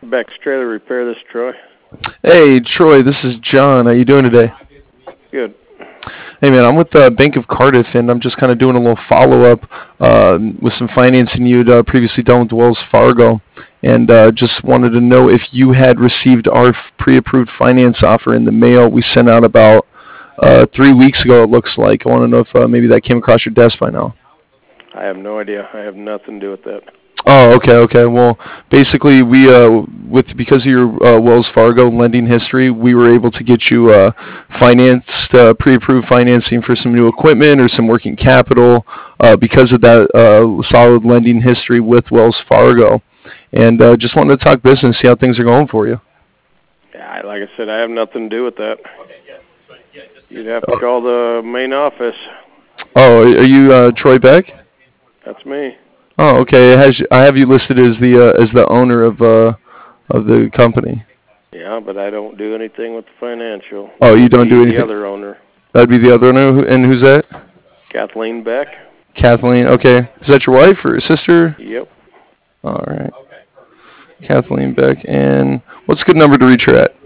Beck's Trailer Repair, this is Troy. Hey, Troy, this is John. How you doing today? Good. Hey, man, I'm with Bank of Cardiff, and I'm just kind of doing a little follow-up with some financing you'd previously done with Wells Fargo, and just wanted to know if you had received our pre-approved finance offer in the mail. We sent out about 3 weeks ago, it looks like. I want to know if maybe that came across your desk by now. I have no idea. I have nothing to do with that. Oh, okay. Well, basically, we because of your Wells Fargo lending history, we were able to get you financed, pre-approved financing for some new equipment or some working capital because of that solid lending history with Wells Fargo. And just wanted to talk business, see how things are going for you. Yeah, like I said, I have nothing to do with that. You'd have to call the main office. Oh, are you Troy Beck? That's me. Oh, okay. I have you listed as the owner of the company. Yeah, but I don't do anything with the financial. Oh, you don't do anything? The other owner. That'd be the other owner, and who's that? Kathleen Beck. Kathleen, okay. Is that your wife or your sister? Yep. All right. Kathleen Beck, and what's a good number to reach her at?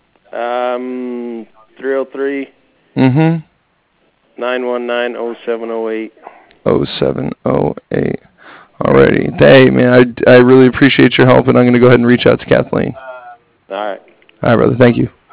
303. 919-0708. 0708. Alrighty. Hey, man, I really appreciate your help, and I'm going to go ahead and reach out to Kathleen. All right. All right, brother. Thank you.